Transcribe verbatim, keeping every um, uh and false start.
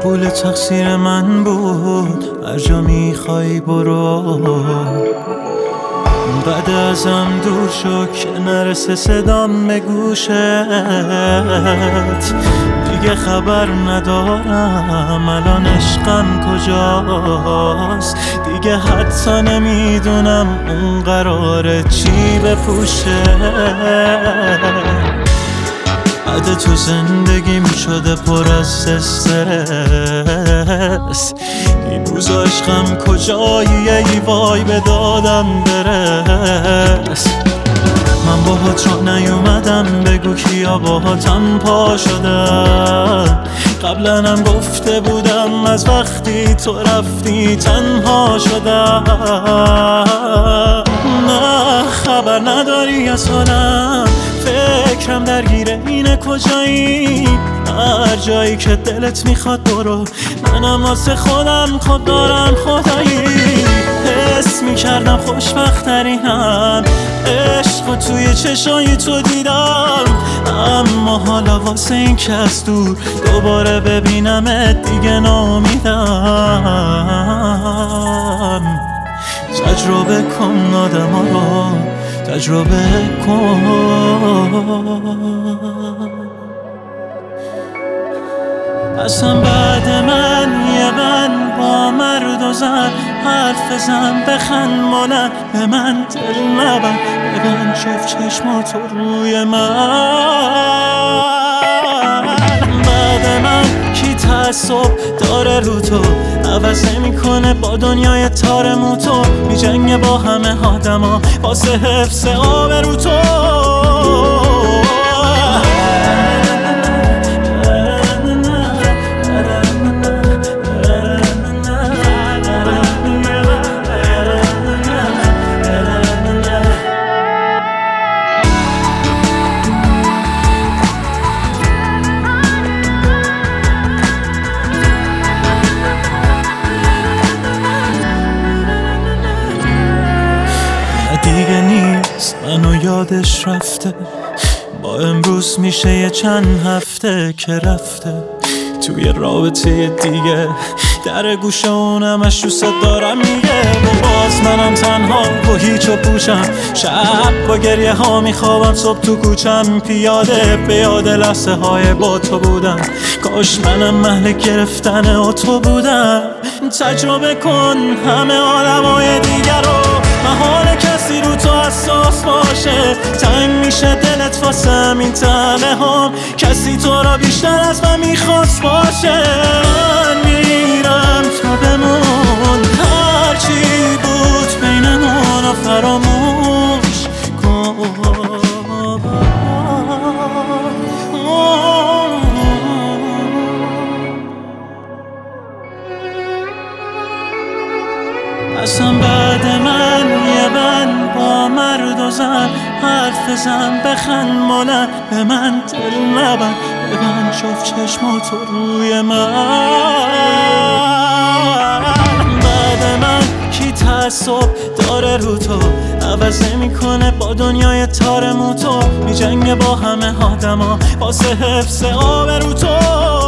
قبول تقصیر من بود، هر جا میخوای برو. بعد ازم دور شو که نرسه صدام به گوشت، دیگه خبر ندارم الان عشقم کجاست. دیگه حتی نمیدونم اون قراره چی بپوشه. بعد تو زندگیم شده پر از استرس، این روز عشقم کجایی ای وای به دادم برس. من باهات را نیومدم بگو کیا باهاتم پا شدن، قبلا هم گفته بودم از وقتی تو رفتی تنها شدم. نه خبر نداری از حالم، فکرم درگیره اینه کجایی. هر جایی که دلت میخواد برو، منم واسه خودم خود دارم خدایی. حس میکردم خوشبخت‌ترینم، عشق و توی چشای تو دیدم. اما حالا واسه این که از دور دوباره ببینمت دیگه ناامیدم. تجربه کن آدم ها رو، تجربه کن. اصلا بعد من یه من با مرد و زن حرف زن، بخند مانن به من دل نبن، ببین شف چشماتو روی من. بعد من کی تعصب داره رو تو، عوض نمیکنه با دنیای تار موتو. میجنگه با همه آدما واسه حفظ آبرو تو. دیگه نیست منو یادش رفته، با امروز میشه یه چند هفته که رفته توی رابطه دیگه. در گوشه اونمش دوست دارم میگه، و باز منم تنها و هیچ و پوشم. شب با گریه ها میخوابم، صبح تو کوچم پیاده به یاد لحظه های با تو بودم. کاش منم محل گرفتن و تو بودم. تجربه کن همه عالمای دیگر رو، محال کسی رو تو حساس باشه. تنگ میشه دلت واسه همین تنه هم، کسی تو را بیشتر از من میخواست باشه. من میرم تو بمون، هرچی بود بینمون رو فراموش کن. اصلا بعد من یه من با مرد و زن حرف زن، بخند مانن به من دل نبن، ببن شف چشماتو روی من. بعد من کی تعصب داره رو تو، عوض نمیکنه با دنیای تار موتو. میجنگه با همه آدما واسه حفظ آبرو تو.